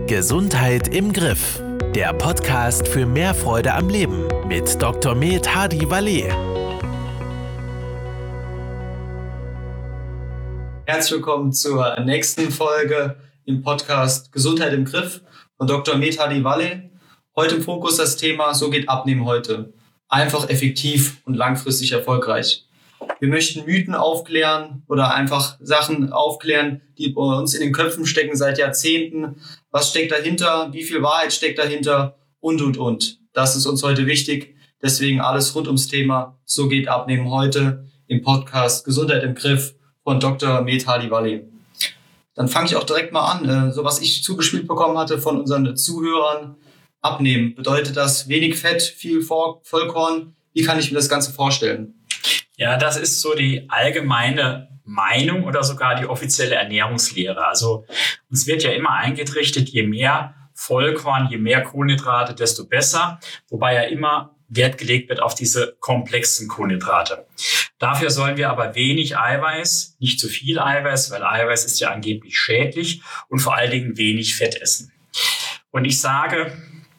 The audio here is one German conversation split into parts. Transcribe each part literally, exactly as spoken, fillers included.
Gesundheit im Griff. Der Podcast für mehr Freude am Leben mit Doktor Med Hadi Valet. Herzlich willkommen zur nächsten Folge im Podcast Gesundheit im Griff von Doktor Med Hadi Valet. Heute im Fokus das Thema So geht Abnehmen heute. Einfach, effektiv und langfristig erfolgreich. Wir möchten Mythen aufklären oder einfach Sachen aufklären, die bei uns in den Köpfen stecken seit Jahrzehnten. Was steckt dahinter? Wie viel Wahrheit steckt dahinter? Und, und, und. Das ist uns heute wichtig. Deswegen alles rund ums Thema So geht Abnehmen heute im Podcast Gesundheit im Griff von Doktor Med Hadi Valet. Dann fange ich auch direkt mal an. So was ich zugespielt bekommen hatte von unseren Zuhörern. Abnehmen. Bedeutet das wenig Fett, viel Vollkorn? Wie kann ich mir das Ganze vorstellen? Ja, das ist so die allgemeine Meinung oder sogar die offizielle Ernährungslehre. Also uns wird ja immer eingetrichtert, je mehr Vollkorn, je mehr Kohlenhydrate, desto besser. Wobei ja immer Wert gelegt wird auf diese komplexen Kohlenhydrate. Dafür sollen wir aber wenig Eiweiß, nicht zu viel Eiweiß, weil Eiweiß ist ja angeblich schädlich, und vor allen Dingen wenig Fett essen. Und ich sage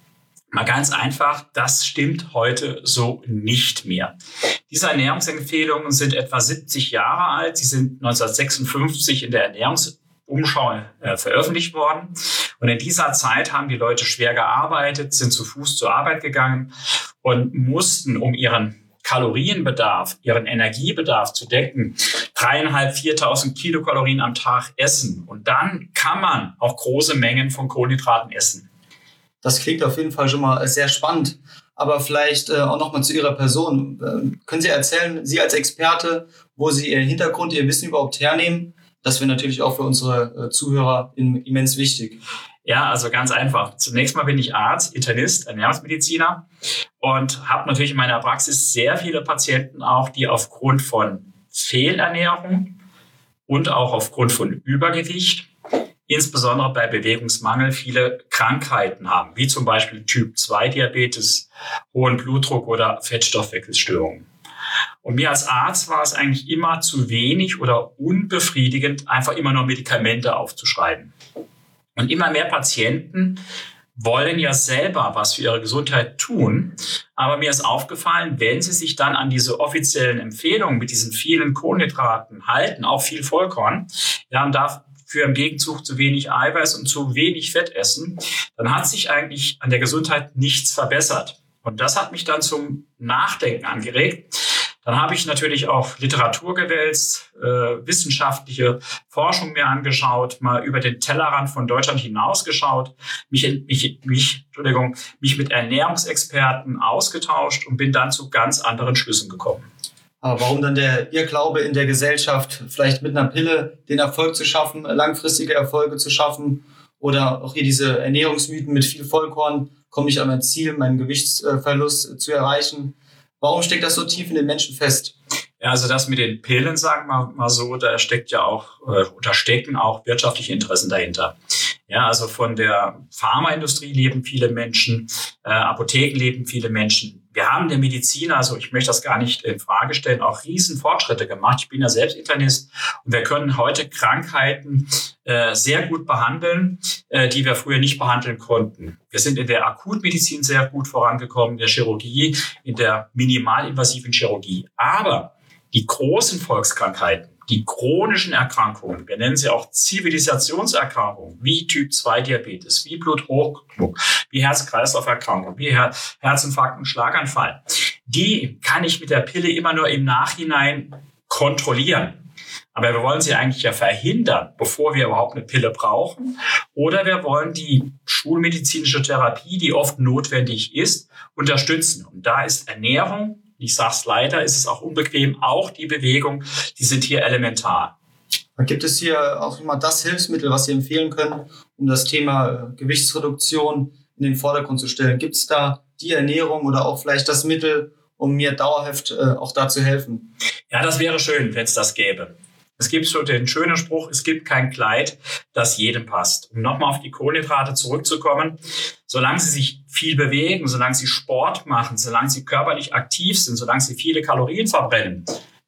mal ganz einfach, das stimmt heute so nicht mehr. Diese Ernährungsempfehlungen sind etwa siebzig Jahre alt. Sie sind neunzehnhundertsechsundfünfzig in der Ernährungsumschau äh, veröffentlicht worden. Und in dieser Zeit haben die Leute schwer gearbeitet, sind zu Fuß zur Arbeit gegangen und mussten, um ihren Kalorienbedarf, ihren Energiebedarf zu decken, dreieinhalb, viertausend Kilokalorien am Tag essen. Und dann kann man auch große Mengen von Kohlenhydraten essen. Das klingt auf jeden Fall schon mal sehr spannend. Aber vielleicht äh, auch nochmal zu Ihrer Person. Äh, können Sie erzählen, Sie als Experte, wo Sie Ihren Hintergrund, Ihr Wissen überhaupt hernehmen? Das wäre natürlich auch für unsere äh, Zuhörer in, immens wichtig. Ja, also ganz einfach. Zunächst mal bin ich Arzt, Internist, Ernährungsmediziner und habe natürlich in meiner Praxis sehr viele Patienten auch, die aufgrund von Fehlernährung und auch aufgrund von Übergewicht, insbesondere bei Bewegungsmangel, viele Krankheiten haben, wie zum Beispiel Typ zwei Diabetes, hohen Blutdruck oder Fettstoffwechselstörungen. Und mir als Arzt war es eigentlich immer zu wenig oder unbefriedigend, einfach immer nur Medikamente aufzuschreiben. Und immer mehr Patienten wollen ja selber was für ihre Gesundheit tun. Aber mir ist aufgefallen, wenn sie sich dann an diese offiziellen Empfehlungen mit diesen vielen Kohlenhydraten halten, auch viel Vollkorn, ja, und darf für im Gegenzug zu wenig Eiweiß und zu wenig Fett essen, dann hat sich eigentlich an der Gesundheit nichts verbessert. Und das hat mich dann zum Nachdenken angeregt. Dann habe ich natürlich auch Literatur gewälzt, äh, wissenschaftliche Forschung mir angeschaut, mal über den Tellerrand von Deutschland hinausgeschaut, mich, mich, mich, Entschuldigung, mich mit Ernährungsexperten ausgetauscht und bin dann zu ganz anderen Schlüssen gekommen. Aber warum dann der Irrglaube in der Gesellschaft, vielleicht mit einer Pille den Erfolg zu schaffen, langfristige Erfolge zu schaffen, oder auch hier diese Ernährungsmythen mit viel Vollkorn, komme ich an mein Ziel, meinen Gewichtsverlust zu erreichen? Warum steckt das so tief in den Menschen fest? Ja, also das mit den Pillen, sagen wir mal so, da steckt ja auch, äh, oder stecken auch wirtschaftliche Interessen dahinter. Ja, also von der Pharmaindustrie leben viele Menschen, äh, Apotheken leben viele Menschen. Wir haben in der Medizin, also ich möchte das gar nicht in Frage stellen, auch riesen Fortschritte gemacht. Ich bin ja selbst Internist und wir können heute Krankheiten äh, sehr gut behandeln, äh, die wir früher nicht behandeln konnten. Wir sind in der Akutmedizin sehr gut vorangekommen, in der Chirurgie, in der minimalinvasiven Chirurgie. Aber die großen Volkskrankheiten, die chronischen Erkrankungen, wir nennen sie auch Zivilisationserkrankungen, wie Typ zwei Diabetes, wie Bluthochdruck, wie Herz-Kreislauf-Erkrankungen, wie Her- Herzinfarkt und Schlaganfall, die kann ich mit der Pille immer nur im Nachhinein kontrollieren. Aber wir wollen sie eigentlich ja verhindern, bevor wir überhaupt eine Pille brauchen. Oder wir wollen die schulmedizinische Therapie, die oft notwendig ist, unterstützen. Und da ist Ernährung, ich sage es leider, ist es auch unbequem, auch die Bewegung, die sind hier elementar. Gibt es hier auch immer das Hilfsmittel, was Sie empfehlen können, um das Thema Gewichtsreduktion in den Vordergrund zu stellen? Gibt es da die Ernährung oder auch vielleicht das Mittel, um mir dauerhaft äh, auch da zu helfen? Ja, das wäre schön, wenn es das gäbe. Es gibt so den schönen Spruch, es gibt kein Kleid, das jedem passt. Um nochmal auf die Kohlenhydrate zurückzukommen, solange Sie sich viel bewegen, solange Sie Sport machen, solange Sie körperlich aktiv sind, solange Sie viele Kalorien verbrennen,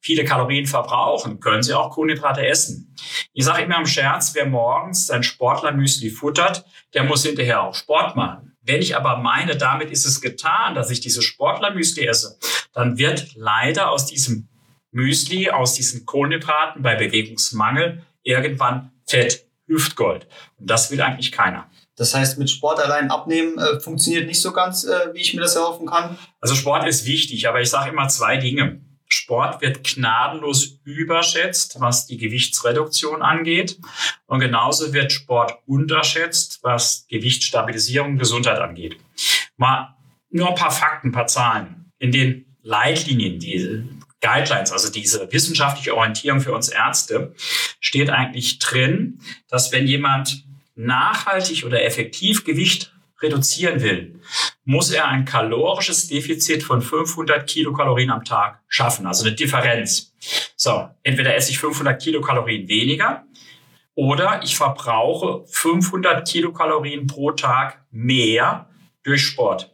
viele Kalorien verbrauchen, können sie auch Kohlenhydrate essen. Ich sage immer im Scherz, wer morgens sein Sportlermüsli futtert, der muss hinterher auch Sport machen. Wenn ich aber meine, damit ist es getan, dass ich diese Sportlermüsli esse, dann wird leider aus diesem Müsli, aus diesen Kohlenhydraten bei Bewegungsmangel irgendwann Fett, Hüftgold. Und das will eigentlich keiner. Das heißt, mit Sport allein abnehmen äh, funktioniert nicht so ganz, äh, wie ich mir das erhoffen kann? Also Sport ist wichtig, aber ich sage immer zwei Dinge. Sport wird gnadenlos überschätzt, was die Gewichtsreduktion angeht. Und genauso wird Sport unterschätzt, was Gewichtsstabilisierung und Gesundheit angeht. Mal nur ein paar Fakten, ein paar Zahlen. In den Leitlinien, die Guidelines, also diese wissenschaftliche Orientierung für uns Ärzte, steht eigentlich drin, dass wenn jemand nachhaltig oder effektiv Gewicht reduzieren will, muss er ein kalorisches Defizit von fünfhundert Kilokalorien am Tag schaffen, also eine Differenz. So, entweder esse ich fünfhundert Kilokalorien weniger oder ich verbrauche fünfhundert Kilokalorien pro Tag mehr durch Sport.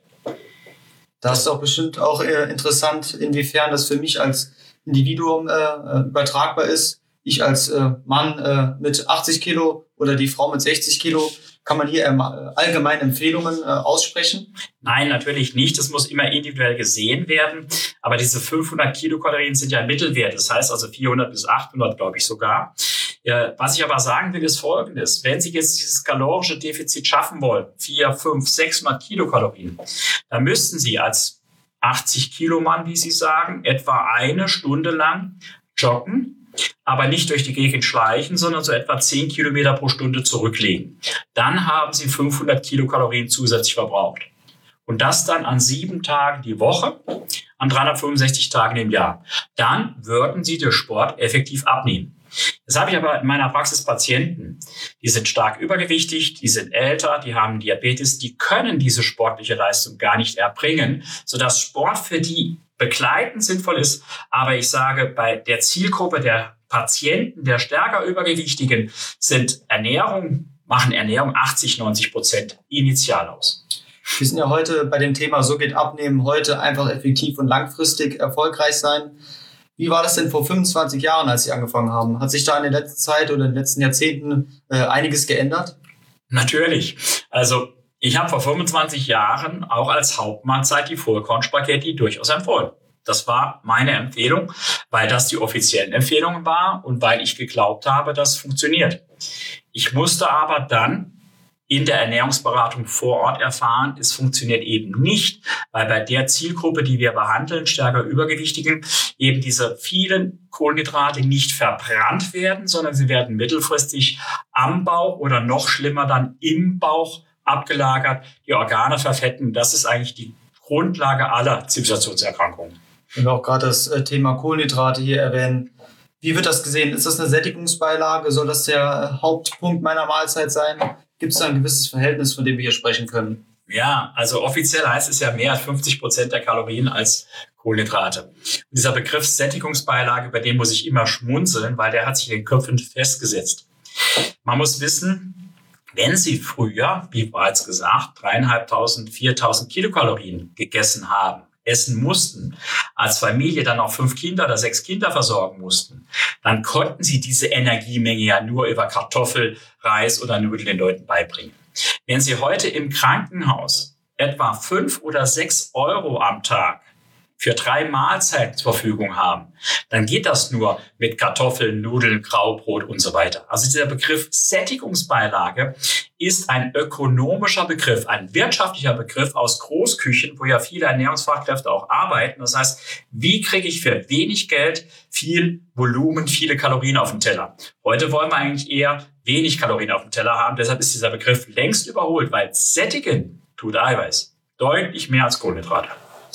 Das ist auch bestimmt auch äh, interessant, inwiefern das für mich als Individuum äh, übertragbar ist. Ich als äh, Mann äh, mit achtzig Kilo oder die Frau mit sechzig Kilo, kann man hier ähm, allgemeine Empfehlungen äh, aussprechen? Nein, natürlich nicht. Das muss immer individuell gesehen werden. Aber diese fünfhundert Kilokalorien sind ja ein Mittelwert. Das heißt also vierhundert bis achthundert, glaube ich sogar. Ja, was ich aber sagen will, ist Folgendes. Wenn Sie jetzt dieses kalorische Defizit schaffen wollen, vierhundert, fünfhundert, sechshundert Kilokalorien, dann müssten Sie als achtzig Kilo Mann, wie Sie sagen, etwa eine Stunde lang joggen, aber nicht durch die Gegend schleichen, sondern so etwa zehn Kilometer pro Stunde zurücklegen. Dann haben Sie fünfhundert Kilokalorien zusätzlich verbraucht. Und das dann an sieben Tagen die Woche, an dreihundertfünfundsechzig Tagen im Jahr. Dann würden Sie den Sport effektiv abnehmen. Das habe ich aber in meiner Praxis Patienten, die sind stark übergewichtig, die sind älter, die haben Diabetes, die können diese sportliche Leistung gar nicht erbringen, sodass Sport für die begleitend sinnvoll ist. Aber ich sage, bei der Zielgruppe der Patienten, der stärker Übergewichtigen, sind Ernährung, machen Ernährung achtzig, neunzig Prozent initial aus. Wir sind ja heute bei dem Thema So geht Abnehmen, heute einfach effektiv und langfristig erfolgreich sein. Wie war das denn vor fünfundzwanzig Jahren, als Sie angefangen haben? Hat sich da in der letzten Zeit oder in den letzten Jahrzehnten äh, einiges geändert? Natürlich. Also ich habe vor fünfundzwanzig Jahren auch als Hauptmahlzeit die Vollkornspaghetti durchaus empfohlen. Das war meine Empfehlung, weil das die offiziellen Empfehlungen war und weil ich geglaubt habe, das funktioniert. Ich musste aber dann in der Ernährungsberatung vor Ort erfahren, es funktioniert eben nicht, weil bei der Zielgruppe, die wir behandeln, stärker Übergewichtigen, eben diese vielen Kohlenhydrate nicht verbrannt werden, sondern sie werden mittelfristig am Bauch oder noch schlimmer dann im Bauch abgelagert, die Organe verfetten. Das ist eigentlich die Grundlage aller Zivilisationserkrankungen. Wenn wir auch gerade das Thema Kohlenhydrate hier erwähnen, wie wird das gesehen? Ist das eine Sättigungsbeilage? Soll das der Hauptpunkt meiner Mahlzeit sein? Gibt es da ein gewisses Verhältnis, von dem wir hier sprechen können? Ja, also offiziell heißt es ja mehr als fünfzig Prozent der Kalorien als Kohlenhydrate. Und dieser Begriff Sättigungsbeilage, über den muss ich immer schmunzeln, weil der hat sich in den Köpfen festgesetzt. Man muss wissen, wenn Sie früher, wie bereits gesagt, dreieinhalbtausend, viertausend Kilokalorien gegessen haben, essen mussten, als Familie dann auch fünf Kinder oder sechs Kinder versorgen mussten, dann konnten Sie diese Energiemenge ja nur über Kartoffel, Reis oder Nudeln den Leuten beibringen. Wenn Sie heute im Krankenhaus etwa fünf oder sechs Euro am Tag für drei Mahlzeiten zur Verfügung haben, dann geht das nur mit Kartoffeln, Nudeln, Graubrot und so weiter. Also dieser Begriff Sättigungsbeilage ist ein ökonomischer Begriff, ein wirtschaftlicher Begriff aus Großküchen, wo ja viele Ernährungsfachkräfte auch arbeiten. Das heißt, wie kriege ich für wenig Geld viel Volumen, viele Kalorien auf dem Teller? Heute wollen wir eigentlich eher wenig Kalorien auf dem Teller haben. Deshalb ist dieser Begriff längst überholt, weil sättigen tut Eiweiß deutlich mehr als Kohlenhydrate.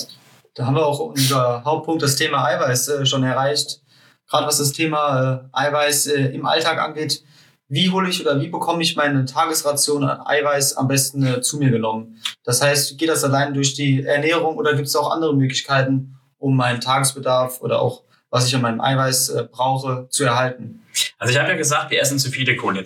Da haben wir auch unser Hauptpunkt, das Thema Eiweiß, äh, schon erreicht. Gerade was das Thema äh, Eiweiß äh, im Alltag angeht. Wie hole ich oder wie bekomme ich meine Tagesration an Eiweiß am besten äh, zu mir genommen? Das heißt, geht das allein durch die Ernährung oder gibt es auch andere Möglichkeiten, um meinen Tagesbedarf oder auch was ich an meinem Eiweiß äh, brauche, zu erhalten? Also ich habe ja gesagt, wir essen zu viele Kohlenhydrate.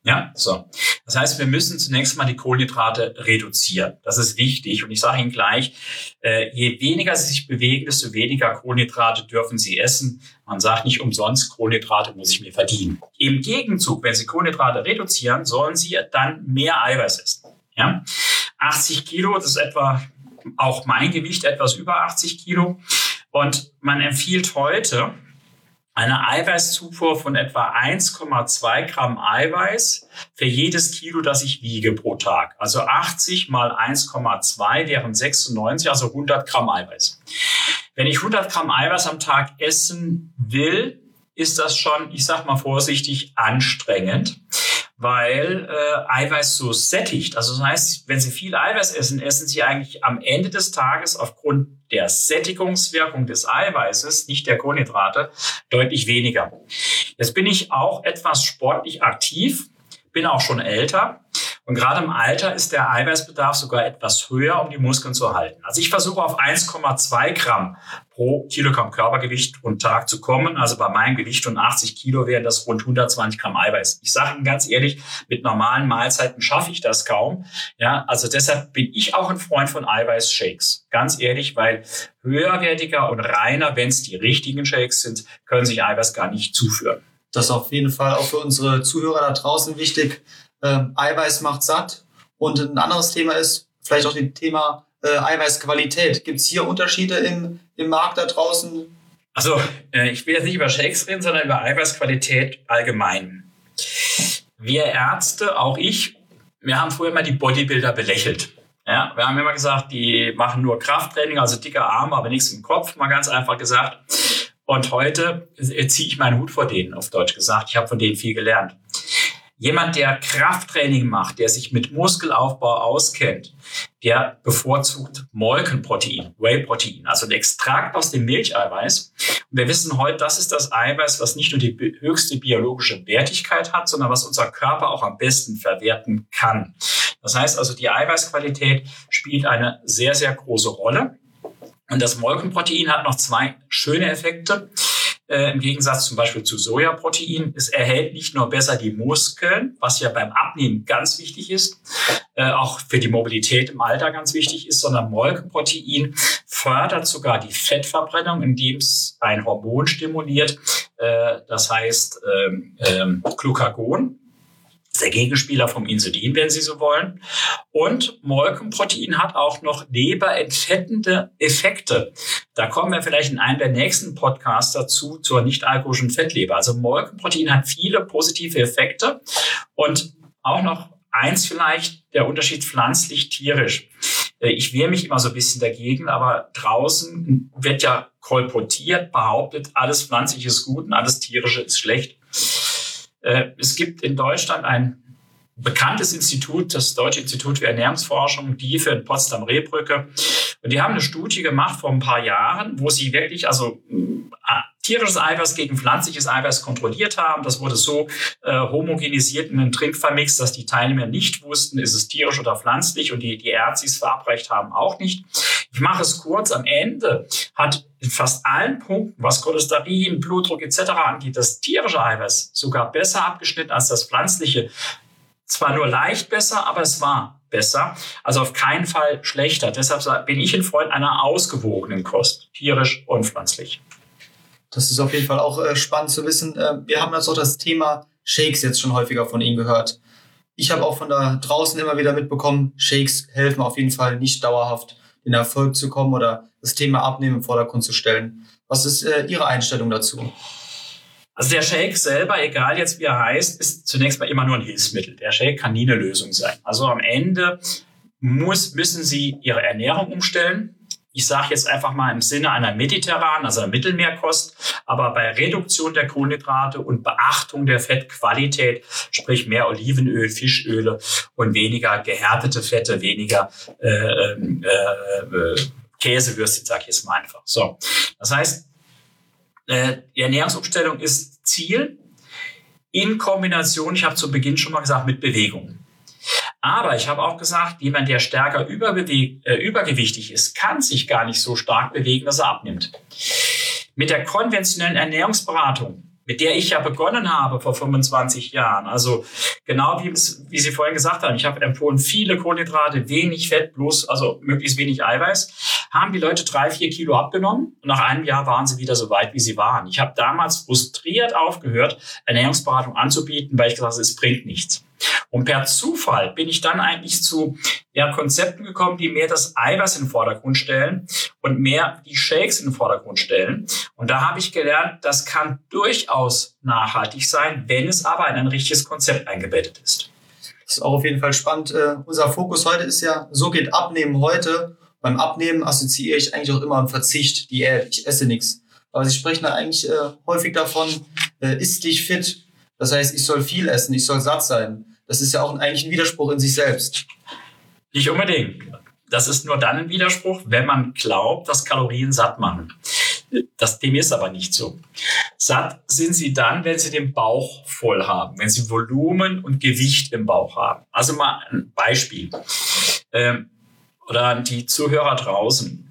Ja, so. Das heißt, wir müssen zunächst mal die Kohlenhydrate reduzieren. Das ist wichtig. Und ich sage Ihnen gleich, äh, je weniger Sie sich bewegen, desto weniger Kohlenhydrate dürfen Sie essen. Man sagt nicht umsonst, Kohlenhydrate muss ich mir verdienen. Im Gegenzug, wenn Sie Kohlenhydrate reduzieren, sollen Sie dann mehr Eiweiß essen. Ja? achtzig Kilo, das ist etwa auch mein Gewicht, etwas über achtzig Kilo. Und man empfiehlt heute eine Eiweißzufuhr von etwa eins Komma zwei Gramm Eiweiß für jedes Kilo, das ich wiege pro Tag. Also achtzig mal eins Komma zwei wären sechsundneunzig, also hundert Gramm Eiweiß. Wenn ich hundert Gramm Eiweiß am Tag essen will, ist das schon, ich sag mal vorsichtig, anstrengend, weil äh, Eiweiß so sättigt. Also das heißt, wenn Sie viel Eiweiß essen, essen Sie eigentlich am Ende des Tages aufgrund der Sättigungswirkung des Eiweißes, nicht der Kohlenhydrate, deutlich weniger. Jetzt bin ich auch etwas sportlich aktiv, bin auch schon älter. Und gerade im Alter ist der Eiweißbedarf sogar etwas höher, um die Muskeln zu halten. Also ich versuche auf eins Komma zwei Gramm pro Kilogramm Körpergewicht und Tag zu kommen. Also bei meinem Gewicht und achtzig Kilo wären das rund hundertzwanzig Gramm Eiweiß. Ich sage Ihnen ganz ehrlich, mit normalen Mahlzeiten schaffe ich das kaum. Ja, also deshalb bin ich auch ein Freund von Eiweißshakes. Ganz ehrlich, weil höherwertiger und reiner, wenn es die richtigen Shakes sind, können sich Eiweiß gar nicht zuführen. Das ist auf jeden Fall auch für unsere Zuhörer da draußen wichtig. Ähm, Eiweiß macht satt. Und ein anderes Thema ist vielleicht auch das Thema äh, Eiweißqualität. Gibt es hier Unterschiede im, im Markt da draußen? Also äh, ich will jetzt nicht über Shakes reden, sondern über Eiweißqualität allgemein. Wir Ärzte, auch ich, wir haben früher immer die Bodybuilder belächelt. Ja, wir haben immer gesagt, die machen nur Krafttraining, also dicke Arme, aber nichts im Kopf, mal ganz einfach gesagt. Und heute ziehe ich meinen Hut vor denen, auf Deutsch gesagt. Ich habe von denen viel gelernt. Jemand, der Krafttraining macht, der sich mit Muskelaufbau auskennt, der bevorzugt Molkenprotein, Whey-Protein, also ein Extrakt aus dem Milcheiweiß. Und wir wissen heute, das ist das Eiweiß, was nicht nur die höchste biologische Wertigkeit hat, sondern was unser Körper auch am besten verwerten kann. Das heißt also, die Eiweißqualität spielt eine sehr, sehr große Rolle. Und das Molkenprotein hat noch zwei schöne Effekte. Äh, im Gegensatz zum Beispiel zu Sojaprotein. Es erhält nicht nur besser die Muskeln, was ja beim Abnehmen ganz wichtig ist, äh, auch für die Mobilität im Alter ganz wichtig ist, sondern Molkenprotein fördert sogar die Fettverbrennung, indem es ein Hormon stimuliert, äh, das heißt ähm, ähm, Glucagon. Das ist der Gegenspieler vom Insulin, wenn Sie so wollen. Und Molkenprotein hat auch noch leberentfettende Effekte. Da kommen wir vielleicht in einem der nächsten Podcasts dazu, zur nicht-alkoholischen Fettleber. Also Molkenprotein hat viele positive Effekte. Und auch noch eins vielleicht, der Unterschied pflanzlich-tierisch. Ich wehre mich immer so ein bisschen dagegen, aber draußen wird ja kolportiert, behauptet, alles Pflanzliche ist gut und alles Tierische ist schlecht. Es gibt in Deutschland ein bekanntes Institut, das Deutsche Institut für Ernährungsforschung, die für in Potsdam-Rehbrücke. Und die haben eine Studie gemacht vor ein paar Jahren, wo sie wirklich also äh, tierisches Eiweiß gegen pflanzliches Eiweiß kontrolliert haben. Das wurde so äh, homogenisiert in einen Trinkvermix, dass die Teilnehmer nicht wussten, ist es tierisch oder pflanzlich, und die, die Ärzte, die es verabreicht haben, auch nicht. Ich mache es kurz. Am Ende hat in fast allen Punkten, was Cholesterin, Blutdruck et cetera angeht, das tierische Eiweiß sogar besser abgeschnitten als das pflanzliche. Zwar nur leicht besser, aber es war besser. Also auf keinen Fall schlechter. Deshalb bin ich ein Freund einer ausgewogenen Kost, tierisch und pflanzlich. Das ist auf jeden Fall auch äh, spannend zu wissen. Äh, wir haben jetzt auch das Thema Shakes jetzt schon häufiger von Ihnen gehört. Ich habe auch von da draußen immer wieder mitbekommen, Shakes helfen auf jeden Fall nicht dauerhaft, in Erfolg zu kommen oder das Thema Abnehmen im Vordergrund zu stellen. Was ist äh, Ihre Einstellung dazu? Also der Shake selber, egal jetzt wie er heißt, ist zunächst mal immer nur ein Hilfsmittel. Der Shake kann nie eine Lösung sein. Also am Ende muss, müssen Sie Ihre Ernährung umstellen. Ich sage jetzt einfach mal im Sinne einer mediterranen, also einer Mittelmeerkost, aber bei Reduktion der Kohlenhydrate und Beachtung der Fettqualität, sprich mehr Olivenöl, Fischöle und weniger gehärtete Fette, weniger äh, äh, äh, Käsewürstchen, sage ich jetzt mal einfach. So, das heißt, die Ernährungsumstellung ist Ziel in Kombination, ich habe zu Beginn schon mal gesagt, mit Bewegung. Aber ich habe auch gesagt, jemand, der stärker überbeweg- äh, übergewichtig ist, kann sich gar nicht so stark bewegen, dass er abnimmt. Mit der konventionellen Ernährungsberatung mit der ich ja begonnen habe vor fünfundzwanzig Jahren. Also genau wie, wie Sie vorhin gesagt haben, ich habe empfohlen, viele Kohlenhydrate, wenig Fett, bloß, also möglichst wenig Eiweiß, haben die Leute drei, vier Kilo abgenommen und nach einem Jahr waren sie wieder so weit, wie sie waren. Ich habe damals frustriert aufgehört, Ernährungsberatung anzubieten, weil ich gesagt habe, es bringt nichts. Und per Zufall bin ich dann eigentlich zu ja, Konzepten gekommen, die mehr das Eiweiß in den Vordergrund stellen und mehr die Shakes in den Vordergrund stellen. Und da habe ich gelernt, das kann durchaus nachhaltig sein, wenn es aber in ein richtiges Konzept eingebettet ist. Das ist auch auf jeden Fall spannend. Uh, unser Fokus heute ist ja, so geht Abnehmen heute. Beim Abnehmen assoziiere ich eigentlich auch immer einen Verzicht, Diät, ich esse nichts. Aber Sie sprechen da eigentlich uh, häufig davon, uh, isst dich fit. Das heißt, ich soll viel essen, ich soll satt sein. Das ist ja auch eigentlich ein Widerspruch in sich selbst. Nicht unbedingt. Das ist nur dann ein Widerspruch, wenn man glaubt, dass Kalorien satt machen. Das, dem ist aber nicht so. Satt sind sie dann, wenn sie den Bauch voll haben, wenn sie Volumen und Gewicht im Bauch haben. Also mal ein Beispiel. Ähm, oder die Zuhörer draußen.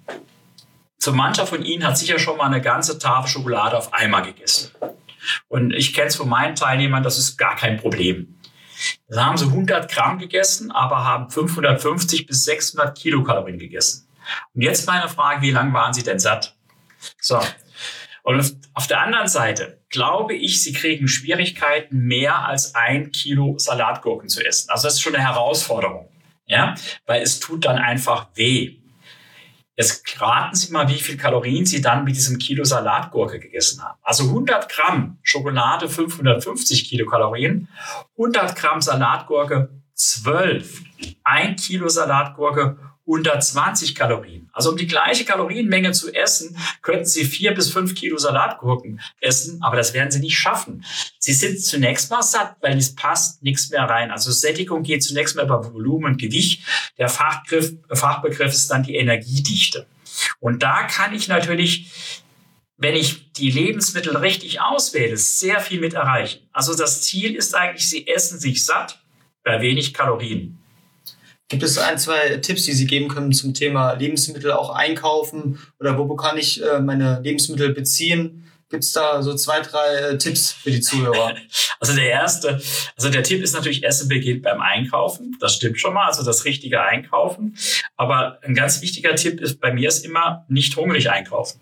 So mancher von Ihnen hat sicher schon mal eine ganze Tafel Schokolade auf einmal gegessen. Und ich kenne es von meinen Teilnehmern, das ist gar kein Problem. Da haben sie hundert Gramm gegessen, aber haben fünfhundertfünfzig bis sechshundert Kilokalorien gegessen. Und jetzt meine Frage, wie lange waren Sie denn satt? So. Und auf der anderen Seite glaube ich, Sie kriegen Schwierigkeiten, mehr als ein Kilo Salatgurken zu essen. Also das ist schon eine Herausforderung, ja, weil es tut dann einfach weh. Jetzt raten Sie mal, wie viel Kalorien Sie dann mit diesem Kilo Salatgurke gegessen haben. Also hundert Gramm Schokolade, fünfhundertfünfzig Kilokalorien, hundert Gramm Salatgurke, zwölf. Ein Kilo Salatgurke, hundertzwanzig Kalorien. Also um die gleiche Kalorienmenge zu essen, könnten Sie vier bis fünf Kilo Salatgurken essen, aber das werden Sie nicht schaffen. Sie sind zunächst mal satt, weil es passt nichts mehr rein. Also Sättigung geht zunächst mal über Volumen und Gewicht. Der Fachbegriff, Fachbegriff ist dann die Energiedichte. Und da kann ich natürlich, wenn ich die Lebensmittel richtig auswähle, sehr viel mit erreichen. Also das Ziel ist eigentlich, Sie essen sich satt bei wenig Kalorien. Gibt es ein, zwei Tipps, die Sie geben können zum Thema Lebensmittel auch einkaufen? Oder wo kann ich äh, meine Lebensmittel beziehen? Gibt es da so zwei, drei äh, Tipps für die Zuhörer? Also der erste, also der Tipp ist natürlich, Essen beginnt beim Einkaufen. Das stimmt schon mal, also das richtige Einkaufen. Aber ein ganz wichtiger Tipp ist bei mir ist immer, nicht hungrig einkaufen.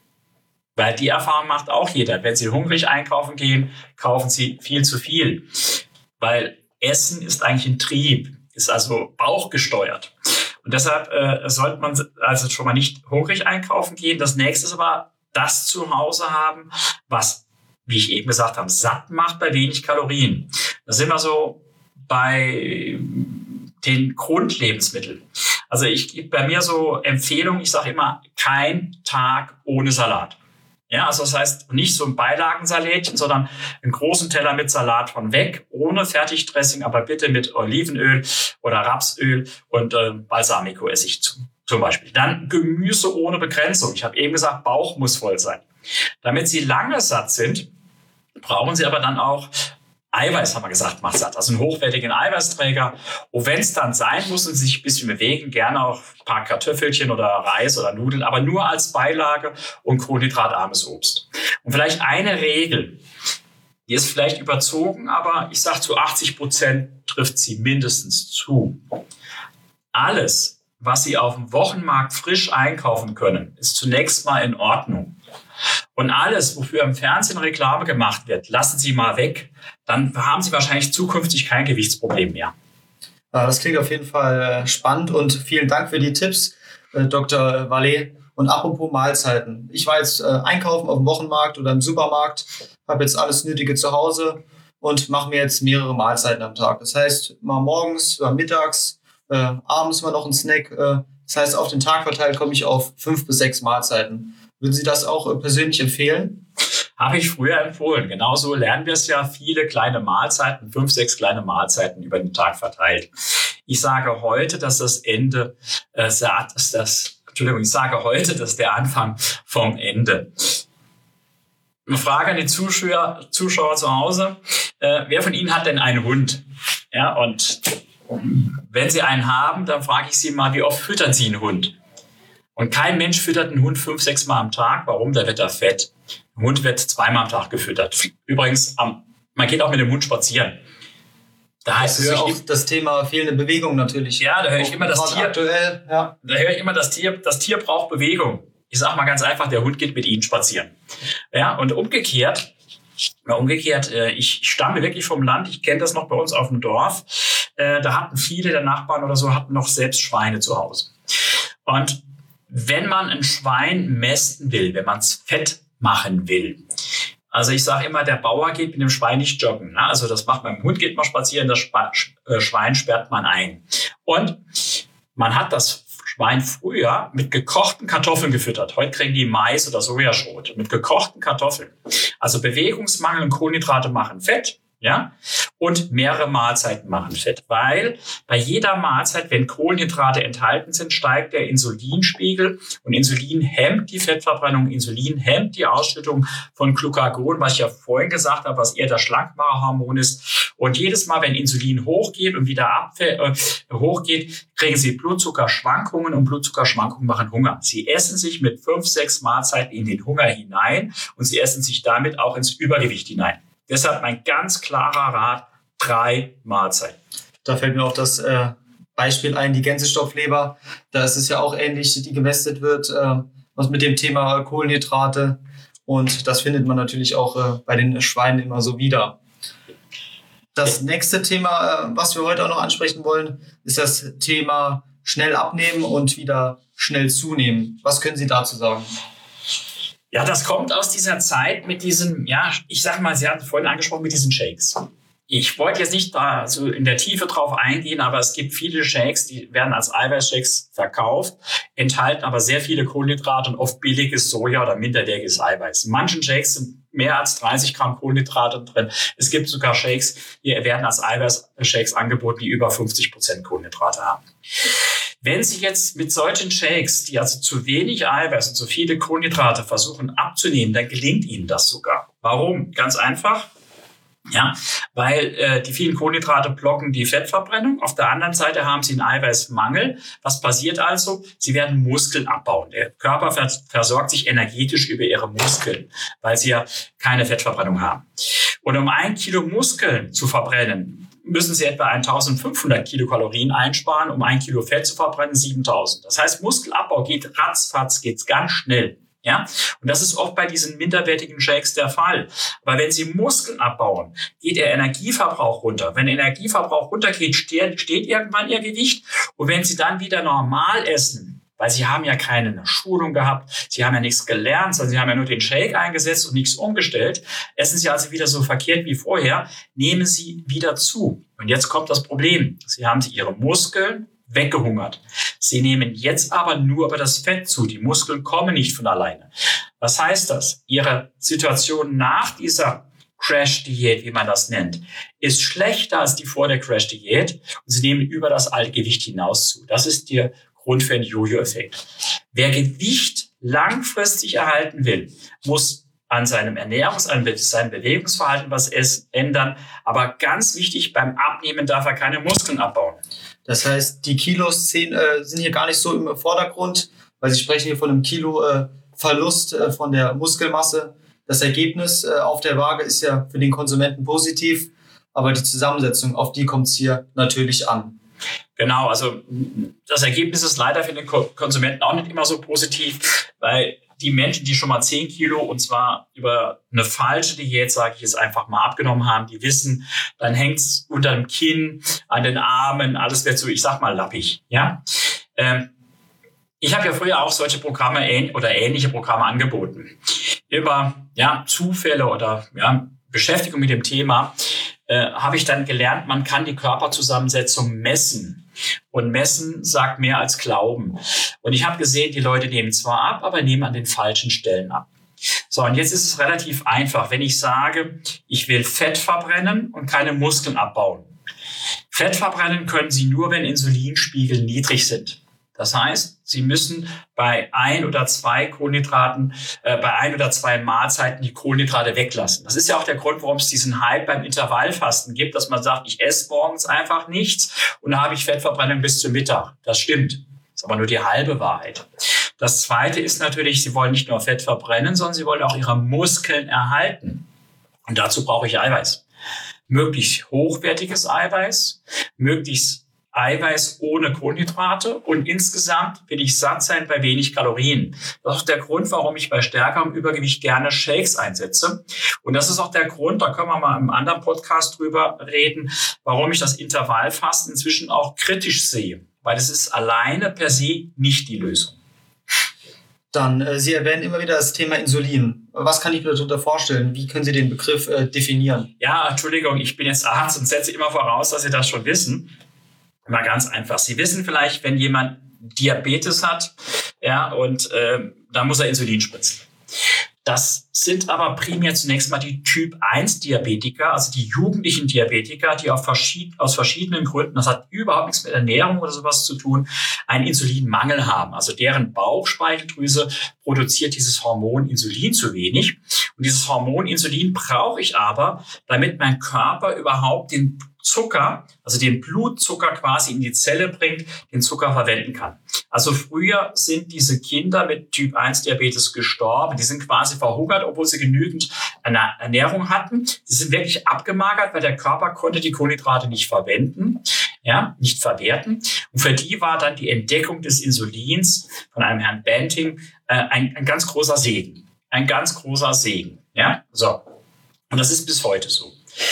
Weil die Erfahrung macht auch jeder. Wenn Sie hungrig einkaufen gehen, kaufen Sie viel zu viel. Weil Essen ist eigentlich ein Trieb. Ist also bauchgesteuert. Und deshalb äh, sollte man also schon mal nicht hungrig einkaufen gehen. Das nächste ist aber das zu Hause haben, was, wie ich eben gesagt habe, satt macht bei wenig Kalorien. Da sind wir so bei den Grundlebensmitteln. Also ich gebe bei mir so Empfehlungen, ich sage immer, kein Tag ohne Salat. Ja, also das heißt nicht so ein Beilagensalätchen, sondern einen großen Teller mit Salat von weg, ohne Fertigdressing, aber bitte mit Olivenöl oder Rapsöl und äh, Balsamico-Essig zum Beispiel. Dann Gemüse ohne Begrenzung. Ich habe eben gesagt, Bauch muss voll sein. Damit Sie lange satt sind, brauchen Sie aber dann auch Eiweiß, haben wir gesagt, macht satt. Also einen hochwertigen Eiweißträger. Und wenn es dann sein muss und Sie sich ein bisschen bewegen, gerne auch ein paar Kartoffelchen oder Reis oder Nudeln, aber nur als Beilage und kohlenhydratarmes Obst. Und vielleicht eine Regel, die ist vielleicht überzogen, aber ich sage, zu achtzig Prozent trifft sie mindestens zu. Alles, was Sie auf dem Wochenmarkt frisch einkaufen können, ist zunächst mal in Ordnung. Und alles, wofür im Fernsehen Reklame gemacht wird, lassen Sie mal weg. Dann haben Sie wahrscheinlich zukünftig kein Gewichtsproblem mehr. Ja, das klingt auf jeden Fall spannend und vielen Dank für die Tipps, Doktor Vallée. Und apropos Mahlzeiten. Ich war jetzt einkaufen auf dem Wochenmarkt oder im Supermarkt, habe jetzt alles Nötige zu Hause und mache mir jetzt mehrere Mahlzeiten am Tag. Das heißt, mal morgens, mal mittags, äh, abends mal noch ein Snack. Äh, das heißt, auf den Tag verteilt komme ich auf fünf bis sechs Mahlzeiten. Würden Sie das auch persönlich empfehlen? Habe ich früher empfohlen. Genauso lernen wir es ja, viele kleine Mahlzeiten, fünf, sechs kleine Mahlzeiten über den Tag verteilt. Ich sage heute, dass das Ende, äh, dass das, Entschuldigung, ich sage heute, dass der Anfang vom Ende. Eine Frage an die Zuschauer, Zuschauer zu Hause. Äh, wer von Ihnen hat denn einen Hund? Ja, und wenn Sie einen haben, dann frage ich Sie mal, wie oft füttern Sie einen Hund? Und kein Mensch füttert einen Hund fünf, sechs Mal am Tag. Warum? Der wird da fett. Ein Hund wird zweimal am Tag gefüttert. Übrigens, man geht auch mit dem Hund spazieren. Da heißt es auch das Thema fehlende Bewegung natürlich. Ja, da höre ich immer das Tier. Aktuell, ja. Da höre ich immer das Tier. Das Tier braucht Bewegung. Ich sage mal ganz einfach, der Hund geht mit ihnen spazieren. Ja, und umgekehrt, umgekehrt, ich stamme wirklich vom Land. Ich kenne das noch bei uns auf dem Dorf. Da hatten viele der Nachbarn oder so hatten noch selbst Schweine zu Hause. Und wenn man ein Schwein mästen will, wenn man es fett machen will, also ich sage immer, der Bauer geht mit dem Schwein nicht joggen. Ne? Also das macht man, beim Hund geht man spazieren, das Schwein sperrt man ein. Und man hat das Schwein früher mit gekochten Kartoffeln gefüttert. Heute kriegen die Mais oder Sojaschrot mit gekochten Kartoffeln. Also Bewegungsmangel und Kohlenhydrate machen Fett. Ja, und mehrere Mahlzeiten machen Fett, weil bei jeder Mahlzeit, wenn Kohlenhydrate enthalten sind, steigt der Insulinspiegel und Insulin hemmt die Fettverbrennung, Insulin hemmt die Ausschüttung von Glucagon, was ich ja vorhin gesagt habe, was eher das Schlankmacherhormon ist. Und jedes Mal, wenn Insulin hochgeht und wieder abfällt, äh, hochgeht, kriegen Sie Blutzuckerschwankungen und Blutzuckerschwankungen machen Hunger. Sie essen sich mit fünf, sechs Mahlzeiten in den Hunger hinein und Sie essen sich damit auch ins Übergewicht hinein. Deshalb mein ganz klarer Rat, drei Mahlzeiten. Da fällt mir auch das äh, Beispiel ein, die Gänsestoffleber. Da ist es ja auch ähnlich, die gemästet wird, äh, was mit dem Thema Kohlenhydrate. Und das findet man natürlich auch äh, bei den Schweinen immer so wieder. Das nächste Thema, äh, was wir heute auch noch ansprechen wollen, ist das Thema schnell abnehmen und wieder schnell zunehmen. Was können Sie dazu sagen? Ja, das kommt aus dieser Zeit mit diesen, ja, ich sag mal, Sie hatten vorhin angesprochen, mit diesen Shakes. Ich wollte jetzt nicht da so in der Tiefe drauf eingehen, aber es gibt viele Shakes, die werden als Eiweißshakes verkauft, enthalten aber sehr viele Kohlenhydrate und oft billiges Soja oder minderwertiges Eiweiß. In manchen Shakes sind mehr als dreißig Gramm Kohlenhydrate drin. Es gibt sogar Shakes, die werden als Eiweißshakes angeboten, die über fünfzig Prozent Kohlenhydrate haben. Wenn Sie jetzt mit solchen Shakes, die also zu wenig Eiweiß und zu viele Kohlenhydrate versuchen abzunehmen, dann gelingt Ihnen das sogar. Warum? Ganz einfach. Ja, weil äh, die vielen Kohlenhydrate blocken die Fettverbrennung. Auf der anderen Seite haben Sie einen Eiweißmangel. Was passiert also? Sie werden Muskeln abbauen. Der Körper vers- versorgt sich energetisch über Ihre Muskeln, weil Sie ja keine Fettverbrennung haben. Und um ein Kilo Muskeln zu verbrennen, müssen Sie etwa eintausendfünfhundert Kilokalorien einsparen, um ein Kilo Fett zu verbrennen, siebentausend. Das heißt, Muskelabbau geht ratzfatz, geht's ganz schnell. Ja, und das ist oft bei diesen minderwertigen Shakes der Fall. Aber wenn Sie Muskeln abbauen, geht Ihr Energieverbrauch runter. Wenn der Energieverbrauch runtergeht, steht, steht irgendwann Ihr Gewicht. Und wenn Sie dann wieder normal essen, weil Sie haben ja keine Schulung gehabt, Sie haben ja nichts gelernt, sondern Sie haben ja nur den Shake eingesetzt und nichts umgestellt, essen Sie also wieder so verkehrt wie vorher, nehmen Sie wieder zu. Und jetzt kommt das Problem. Sie haben Ihre Muskeln weggehungert. Sie nehmen jetzt aber nur über das Fett zu. Die Muskeln kommen nicht von alleine. Was heißt das? Ihre Situation nach dieser Crash-Diät, wie man das nennt, ist schlechter als die vor der Crash-Diät und Sie nehmen über das alte Gewicht hinaus zu. Das ist der Grund für einen Jojo-Effekt. Wer Gewicht langfristig erhalten will, muss an seinem Ernährungs-, an seinem Bewegungsverhalten was ändern. Aber ganz wichtig, beim Abnehmen darf er keine Muskeln abbauen. Das heißt, die Kilos zehn, äh, sind hier gar nicht so im Vordergrund, weil Sie sprechen hier von einem Kilo äh, Verlust äh, von der Muskelmasse. Das Ergebnis äh, auf der Waage ist ja für den Konsumenten positiv, aber die Zusammensetzung, auf die kommt es hier natürlich an. Genau, also das Ergebnis ist leider für den Konsumenten auch nicht immer so positiv, weil die Menschen, die schon mal zehn Kilo und zwar über eine falsche Diät, sage ich jetzt einfach mal, abgenommen haben, die wissen, dann hängt's unter dem Kinn, an den Armen, alles wird so, ich sag mal, lappig. Ja, ähm, ich habe ja früher auch solche Programme ähn- oder ähnliche Programme angeboten. Über ja Zufälle oder ja Beschäftigung mit dem Thema äh, habe ich dann gelernt, man kann die Körperzusammensetzung messen. Und messen sagt mehr als glauben. Und ich habe gesehen, die Leute nehmen zwar ab, aber nehmen an den falschen Stellen ab. So, und jetzt ist es relativ einfach, wenn ich sage, ich will Fett verbrennen und keine Muskeln abbauen. Fett verbrennen können Sie nur, wenn Insulinspiegel niedrig sind. Das heißt, Sie müssen bei ein oder zwei Kohlenhydraten, äh, bei ein oder zwei Mahlzeiten die Kohlenhydrate weglassen. Das ist ja auch der Grund, warum es diesen Hype beim Intervallfasten gibt, dass man sagt, ich esse morgens einfach nichts und dann habe ich Fettverbrennung bis zum Mittag. Das stimmt. Das ist aber nur die halbe Wahrheit. Das Zweite ist natürlich, sie wollen nicht nur Fett verbrennen, sondern sie wollen auch ihre Muskeln erhalten. Und dazu brauche ich Eiweiß. Möglichst hochwertiges Eiweiß, möglichst Eiweiß ohne Kohlenhydrate und insgesamt will ich satt sein bei wenig Kalorien. Das ist auch der Grund, warum ich bei stärkerem Übergewicht gerne Shakes einsetze. Und das ist auch der Grund, da können wir mal im anderen Podcast drüber reden, warum ich das Intervallfasten inzwischen auch kritisch sehe. Weil es ist alleine per se nicht die Lösung. Dann, äh, Sie erwähnen immer wieder das Thema Insulin. Was kann ich mir darunter vorstellen? Wie können Sie den Begriff äh, definieren? Ja, Entschuldigung, ich bin jetzt Arzt und setze immer voraus, dass Sie das schon wissen. Mal ganz einfach. Sie wissen vielleicht, wenn jemand Diabetes hat, ja, und äh, da muss er Insulin spritzen. Das sind aber primär zunächst mal die Typ eins Diabetiker, also die jugendlichen Diabetiker, die auf verschied- aus verschiedenen Gründen, das hat überhaupt nichts mit Ernährung oder sowas zu tun, einen Insulinmangel haben. Also deren Bauchspeicheldrüse produziert dieses Hormon Insulin zu wenig. Und dieses Hormon Insulin brauche ich aber, damit mein Körper überhaupt den Zucker, also den Blutzucker quasi in die Zelle bringt, den Zucker verwenden kann. Also früher sind diese Kinder mit Typ eins Diabetes gestorben. Die sind quasi verhungert, obwohl sie genügend Ernährung hatten. Sie sind wirklich abgemagert, weil der Körper konnte die Kohlenhydrate nicht verwenden, ja, nicht verwerten. Und für die war dann die Entdeckung des Insulins von einem Herrn Banting äh, ein, ein ganz großer Segen. Ein ganz großer Segen, ja, so. Und das ist bis heute so.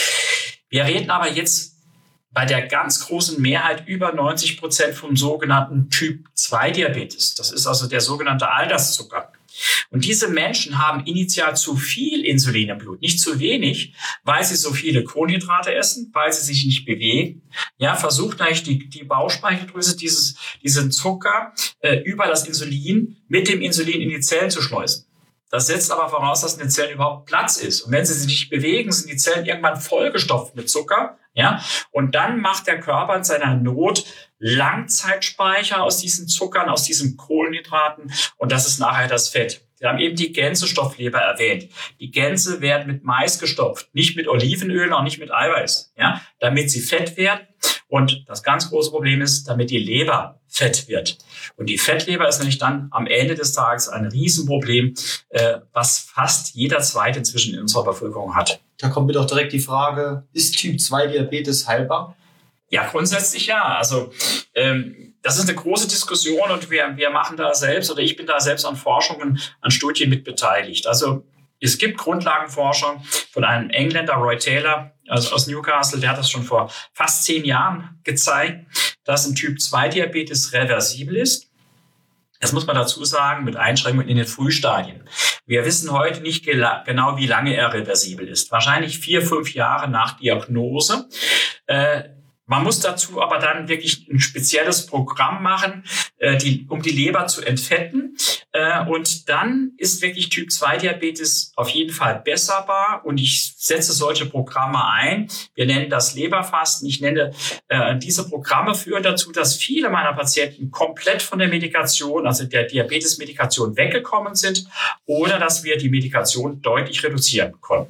Wir reden aber jetzt bei der ganz großen Mehrheit über neunzig Prozent vom sogenannten Typ zwei Diabetes. Das ist also der sogenannte Alterszucker. Und diese Menschen haben initial zu viel Insulin im Blut, nicht zu wenig, weil sie so viele Kohlenhydrate essen, weil sie sich nicht bewegen. Ja, versucht eigentlich die, die Bauchspeicheldrüse dieses, diesen Zucker äh, über das Insulin mit dem Insulin in die Zellen zu schleusen. Das setzt aber voraus, dass in den Zellen überhaupt Platz ist. Und wenn sie sich nicht bewegen, sind die Zellen irgendwann vollgestopft mit Zucker. Ja, und dann macht der Körper in seiner Not Langzeitspeicher aus diesen Zuckern, aus diesen Kohlenhydraten. Und das ist nachher das Fett. Wir haben eben die Gänsestoffleber erwähnt. Die Gänse werden mit Mais gestopft, nicht mit Olivenöl, auch nicht mit Eiweiß, ja, damit sie fett werden. Und das ganz große Problem ist, damit die Leber fett wird. Und die Fettleber ist nämlich dann am Ende des Tages ein Riesenproblem, äh, was fast jeder Zweite inzwischen in unserer Bevölkerung hat. Da kommt mir doch direkt die Frage, ist Typ zwei Diabetes heilbar? Ja, grundsätzlich ja. Also ähm, das ist eine große Diskussion und wir, wir machen da selbst, oder ich bin da selbst an Forschungen, an Studien mit beteiligt. Also es gibt Grundlagenforschung von einem Engländer, Roy Taylor, also aus Newcastle, der hat das schon vor fast zehn Jahren gezeigt, dass ein Typ zwei Diabetes reversibel ist. Das muss man dazu sagen, mit Einschränkungen in den Frühstadien. Wir wissen heute nicht gela- genau, wie lange er reversibel ist. Wahrscheinlich vier, fünf Jahre nach Diagnose. Äh, Man muss dazu aber dann wirklich ein spezielles Programm machen, äh, die, um die Leber zu entfetten. Äh, und dann ist wirklich Typ zwei Diabetes auf jeden Fall besserbar. Und ich setze solche Programme ein. Wir nennen das Leberfasten. Ich nenne äh, diese Programme führen dazu, dass viele meiner Patienten komplett von der Medikation, also der Diabetes-Medikation, weggekommen sind oder dass wir die Medikation deutlich reduzieren konnten.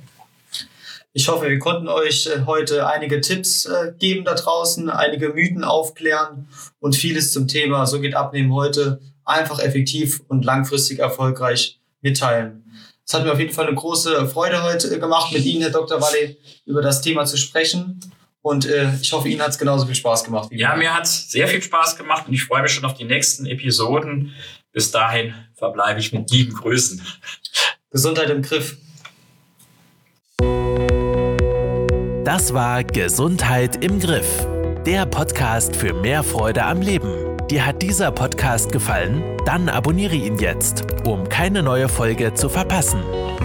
Ich hoffe, wir konnten euch heute einige Tipps geben da draußen, einige Mythen aufklären und vieles zum Thema So geht Abnehmen heute einfach effektiv und langfristig erfolgreich mitteilen. Es hat mir auf jeden Fall eine große Freude heute gemacht, mit Ihnen, Herr Doktor Walle, über das Thema zu sprechen. Und äh, ich hoffe, Ihnen hat es genauso viel Spaß gemacht wie mir. Ja, mir hat es sehr viel Spaß gemacht und ich freue mich schon auf die nächsten Episoden. Bis dahin verbleibe ich mit lieben Grüßen. Gesundheit im Griff. Das war Gesundheit im Griff, der Podcast für mehr Freude am Leben. Dir hat dieser Podcast gefallen? Dann abonniere ihn jetzt, um keine neue Folge zu verpassen.